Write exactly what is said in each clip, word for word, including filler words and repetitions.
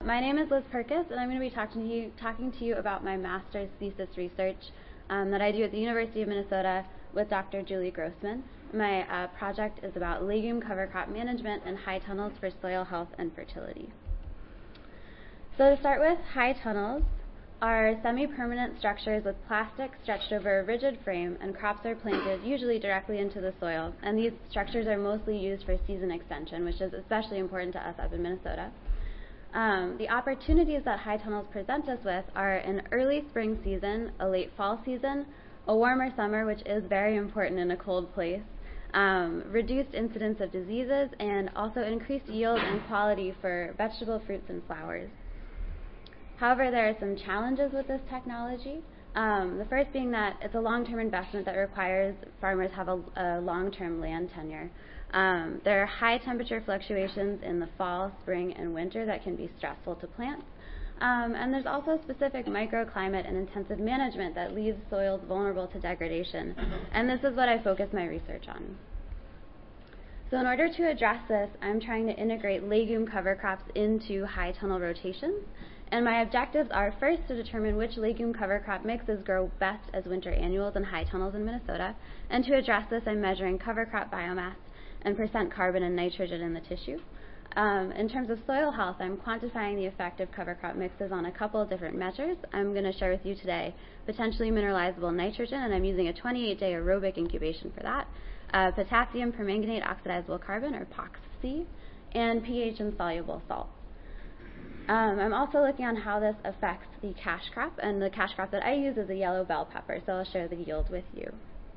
My name is Liz Perkis, and I'm going to be talking to you, talking to you about my master's thesis research um, that I do at the University of Minnesota with Doctor Julie Grossman. My uh, project is about legume cover crop management and high tunnels for soil health and fertility. So to start with, high tunnels are semi-permanent structures with plastic stretched over a rigid frame, and crops are planted usually directly into the soil. And these structures are mostly used for season extension, which is especially important to us up in Minnesota. Um, the opportunities that high tunnels present us with are an early spring season, a late fall season, a warmer summer, which is very important in a cold place, um, reduced incidence of diseases, and also increased yield and quality for vegetable, fruits, and flowers. However, there are some challenges with this technology. Um, the first being that it's a long-term investment that requires farmers have a, a long-term land tenure. Um, there are high temperature fluctuations in the fall, spring, and winter that can be stressful to plants. Um, and there's also specific microclimate and intensive management that leaves soils vulnerable to degradation. And this is what I focus my research on. So in order to address this, I'm trying to integrate legume cover crops into high tunnel rotations. And my objectives are first to determine which legume cover crop mixes grow best as winter annuals in high tunnels in Minnesota. And to address this, I'm measuring cover crop biomass and percent carbon and nitrogen in the tissue. Um, in terms of soil health, I'm quantifying the effect of cover crop mixes on a couple of different measures. I'm going to share with you today potentially mineralizable nitrogen, and I'm using a twenty-eight day aerobic incubation for that, uh, potassium permanganate oxidizable carbon, or P O X C, and pH insoluble salts. Um, I'm also looking on how this affects the cash crop, and the cash crop that I use is a yellow bell pepper, so I'll share the yield with you.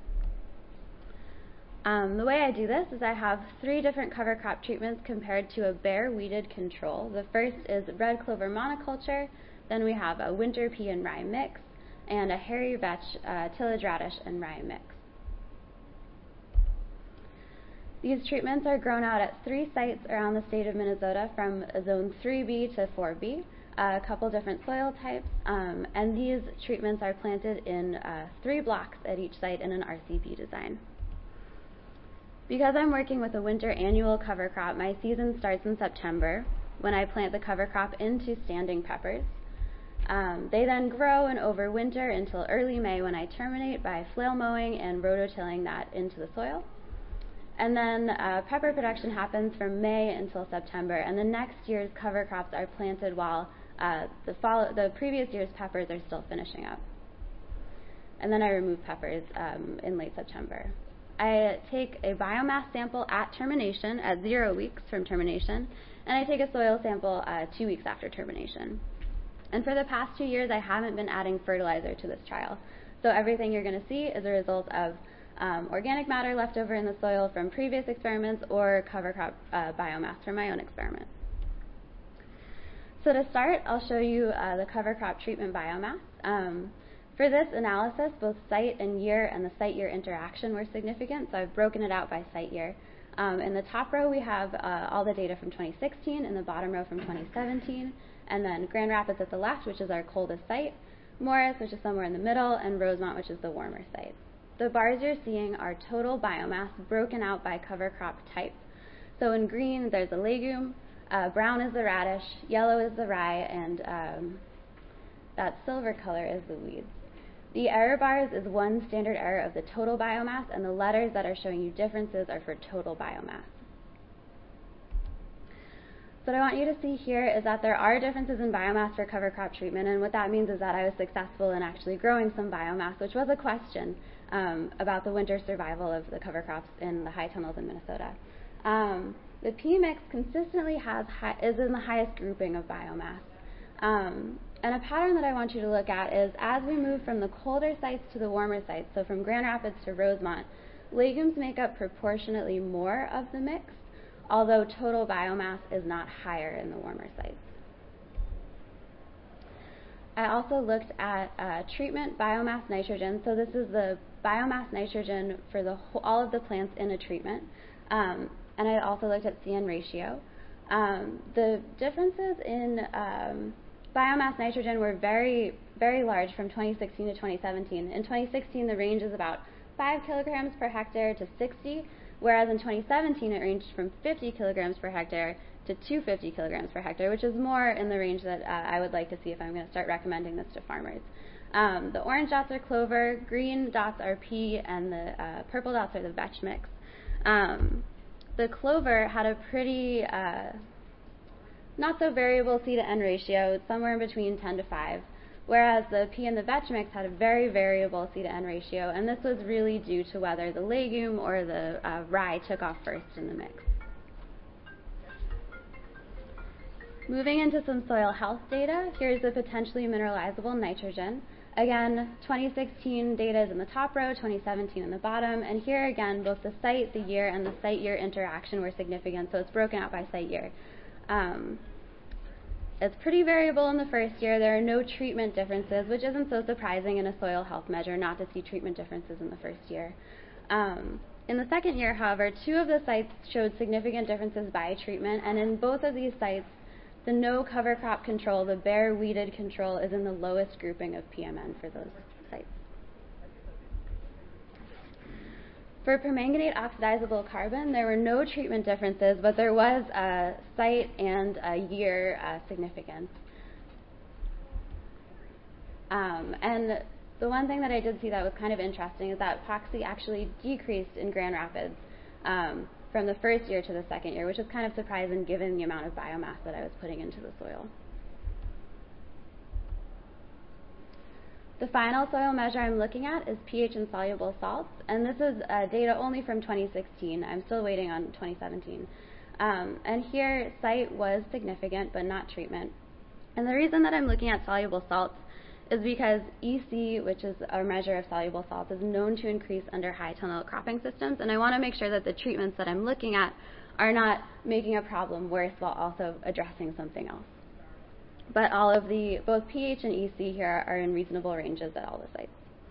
Um, the way I do this is I have three different cover crop treatments compared to a bare weeded control. The first is red clover monoculture, then we have a winter pea and rye mix, and a hairy vetch uh, tillage radish and rye mix. These treatments are grown out at three sites around the state of Minnesota from zone three B to four B, a couple different soil types, um, and these treatments are planted in uh, three blocks at each site in an R C P design. Because I'm working with a winter annual cover crop, my season starts in September when I plant the cover crop into standing peppers. Um, they then grow and overwinter until early May when I terminate by flail mowing and rototilling that into the soil. And then uh, pepper production happens from May until September, and the next year's cover crops are planted while uh, the, follow the previous year's peppers are still finishing up. And then I remove peppers um, in late September. I take a biomass sample at termination, at zero weeks from termination, and I take a soil sample uh, two weeks after termination. And for the past two years, I haven't been adding fertilizer to this trial. So everything you're going to see is a result of um, organic matter left over in the soil from previous experiments or cover crop uh, biomass from my own experiment. So to start, I'll show you uh, the cover crop treatment biomass. Um, For this analysis, both site and year and the site-year interaction were significant, so I've broken it out by site year. Um, in the top row, we have uh, all the data from twenty sixteen, in the bottom row from twenty seventeen, and then Grand Rapids at the left, which is our coldest site, Morris, which is somewhere in the middle, and Rosemont, which is the warmer site. The bars you're seeing are total biomass broken out by cover crop type. So in green, there's a legume, uh, brown is the radish, yellow is the rye, and um, that silver color is the weeds. The error bars is one standard error of the total biomass, and the letters that are showing you differences are for total biomass. So what I want you to see here is that there are differences in biomass for cover crop treatment, and what that means is that I was successful in actually growing some biomass, which was a question um, about the winter survival of the cover crops in the high tunnels in Minnesota. Um, the P mix consistently has high, is in the highest grouping of biomass. Um, and a pattern that I want you to look at is as we move from the colder sites to the warmer sites, so from Grand Rapids to Rosemont, legumes make up proportionately more of the mix, although total biomass is not higher in the warmer sites. I also looked at uh, treatment biomass nitrogen. So this is the biomass nitrogen for the whole, all of the plants in a treatment. Um, and I also looked at C N ratio. Um, the differences in um, biomass nitrogen were very, very large from twenty sixteen to twenty seventeen. In twenty sixteen, the range is about five kilograms per hectare to sixty, whereas in twenty seventeen, it ranged from fifty kilograms per hectare to two hundred fifty kilograms per hectare, which is more in the range that uh, I would like to see if I'm going to start recommending this to farmers. Um, the orange dots are clover, green dots are pea, and the uh, purple dots are the vetch mix. Um, the clover had a pretty uh, not so variable C to N ratio, somewhere in between ten to five, whereas the pea and the vetch mix had a very variable C to N ratio, and this was really due to whether the legume or the uh, rye took off first in the mix. Moving into some soil health data, here's the potentially mineralizable nitrogen. Again, twenty sixteen data is in the top row, twenty seventeen in the bottom, and here again, both the site, the year, and the site-year interaction were significant, so it's broken out by site year. Um, it's pretty variable in the first year. There are no treatment differences, which isn't so surprising in a soil health measure not to see treatment differences in the first year. Um, in the second year, however, two of the sites showed significant differences by treatment, and in both of these sites, the no cover crop control, the bare weeded control, is in the lowest grouping of P M N for those sites. For permanganate oxidizable carbon, there were no treatment differences, but there was a site and a year uh, significance. Um, and the one thing that I did see that was kind of interesting is that epoxy actually decreased in Grand Rapids um, from the first year to the second year, which is kind of surprising given the amount of biomass that I was putting into the soil. The final soil measure I'm looking at is pH in soluble salts, and this is uh, data only from twenty sixteen. I'm still waiting on twenty seventeen. Um, and here, site was significant, but not treatment. And the reason that I'm looking at soluble salts is because E C, which is our measure of soluble salts, is known to increase under high tillable cropping systems, and I want to make sure that the treatments that I'm looking at are not making a problem worse while also addressing something else. But all of the, both pH and E C here are in reasonable ranges at all the sites.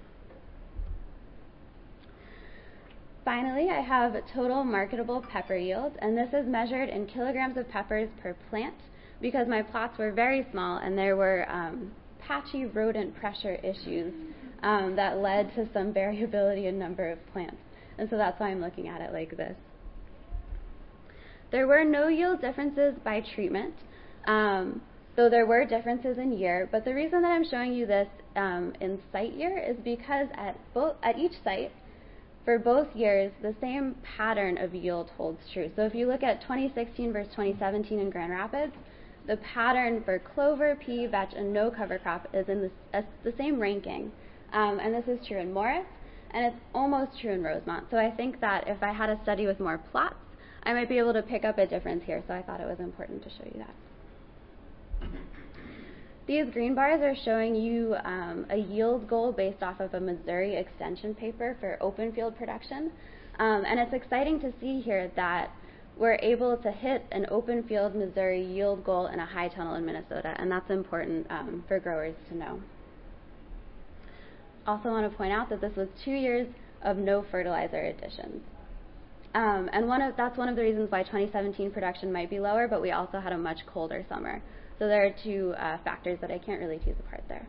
Finally, I have total marketable pepper yield, and this is measured in kilograms of peppers per plant because my plots were very small and there were um, patchy rodent pressure issues um, that led to some variability in number of plants. And so that's why I'm looking at it like this. There were no yield differences by treatment, um, though there were differences in year. But the reason that I'm showing you this um, in site year is because at, both, at each site, for both years, the same pattern of yield holds true. So if you look at twenty sixteen versus twenty seventeen in Grand Rapids, the pattern for clover, pea, vetch, and no cover crop is in the, uh, the same ranking. Um, and this is true in Morris, and it's almost true in Rosemont. So I think that if I had a study with more plots, I might be able to pick up a difference here, so I thought it was important to show you that. These green bars are showing you um, a yield goal based off of a Missouri extension paper for open field production. Um, and it's exciting to see here that we're able to hit an open field Missouri yield goal in a high tunnel in Minnesota, and that's important um, for growers to know. Also want to point out that this was two years of no fertilizer additions. Um, and one of, that's one of the reasons why twenty seventeen production might be lower, but we also had a much colder summer. So there are two uh, factors that I can't really tease apart there.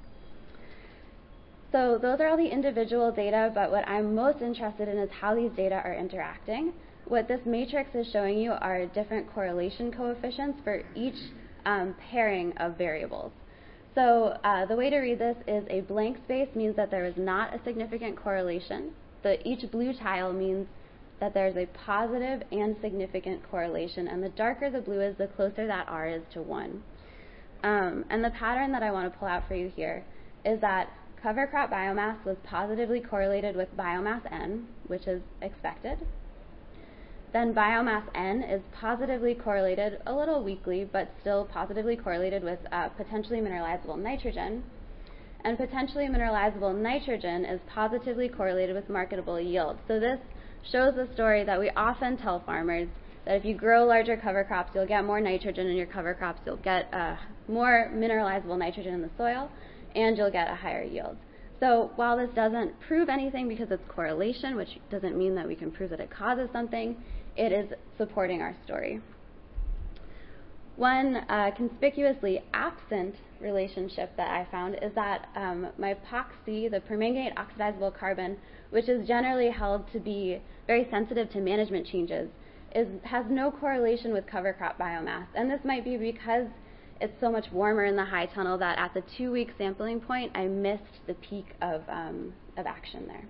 So those are all the individual data, but what I'm most interested in is how these data are interacting. What this matrix is showing you are different correlation coefficients for each um, pairing of variables. So uh, the way to read this is a blank space means that there is not a significant correlation. The, each blue tile means that there's a positive and significant correlation, and the darker the blue is, the closer that R is to one. Um, and the pattern that I want to pull out for you here is that cover crop biomass was positively correlated with biomass N, which is expected. Then biomass N is positively correlated, a little weakly, but still positively correlated with uh, potentially mineralizable nitrogen. And potentially mineralizable nitrogen is positively correlated with marketable yield. So this shows the story that we often tell farmers, that if you grow larger cover crops, you'll get more nitrogen in your cover crops, you'll get uh, more mineralizable nitrogen in the soil, and you'll get a higher yield. So while this doesn't prove anything because it's correlation, which doesn't mean that we can prove that it causes something, it is supporting our story. One uh, conspicuously absent relationship that I found is that um, my P O X C, the permanganate oxidizable carbon, which is generally held to be very sensitive to management changes, is has no correlation with cover crop biomass. And this might be because it's so much warmer in the high tunnel that at the two-week sampling point, I missed the peak of, um, of action there.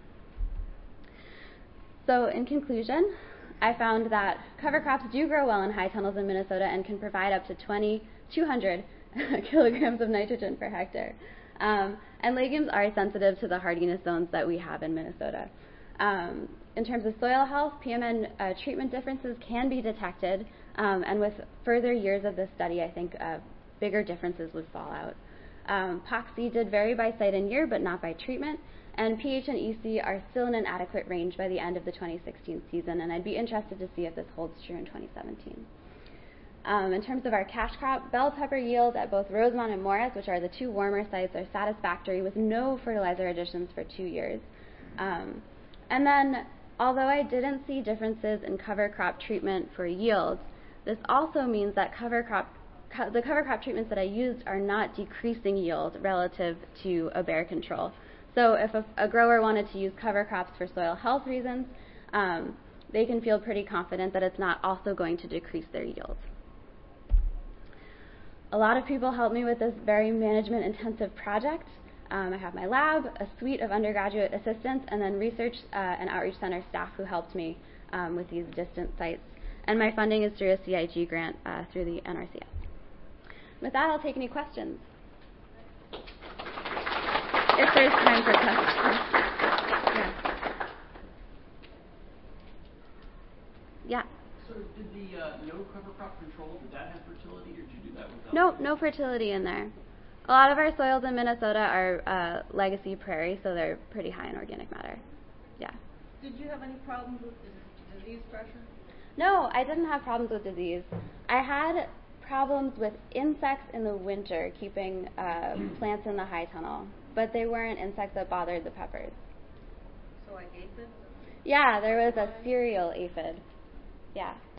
So in conclusion, I found that cover crops do grow well in high tunnels in Minnesota and can provide up to two hundred kilograms of nitrogen per hectare. Um, and legumes are sensitive to the hardiness zones that we have in Minnesota. Um, in terms of soil health, P M N uh, treatment differences can be detected, um, and with further years of this study, I think uh, bigger differences would fall out. Um, P O X C did vary by site and year, but not by treatment, and pH and E C are still in an adequate range by the end of the twenty sixteen season, and I'd be interested to see if this holds true in twenty seventeen. Um, in terms of our cash crop, bell pepper yield at both Rosemont and Morris, which are the two warmer sites, are satisfactory with no fertilizer additions for two years. Um, and then, although I didn't see differences in cover crop treatment for yields, this also means that cover crop, co the cover crop treatments that I used are not decreasing yield relative to a bare control. So if a, a grower wanted to use cover crops for soil health reasons, um, they can feel pretty confident that it's not also going to decrease their yields. A lot of people helped me with this very management-intensive project. Um, I have my lab, a suite of undergraduate assistants, and then research uh, and outreach center staff who helped me um, with these distant sites. And my funding is through a C I G grant uh, through the N R C S. With that, I'll take any questions. If there's time for questions. Yeah. Yeah. So did the uh, no cover crop control, did that have fertility, or did you do that without? No, no fertility in there. A lot of our soils in Minnesota are uh, legacy prairie, so they're pretty high in organic matter. Yeah. Did you have any problems with disease pressure? No, I didn't have problems with disease. I had problems with insects in the winter keeping uh, plants in the high tunnel, but they weren't insects that bothered the peppers. So like aphids? Yeah, there was a cereal aphid. Yeah.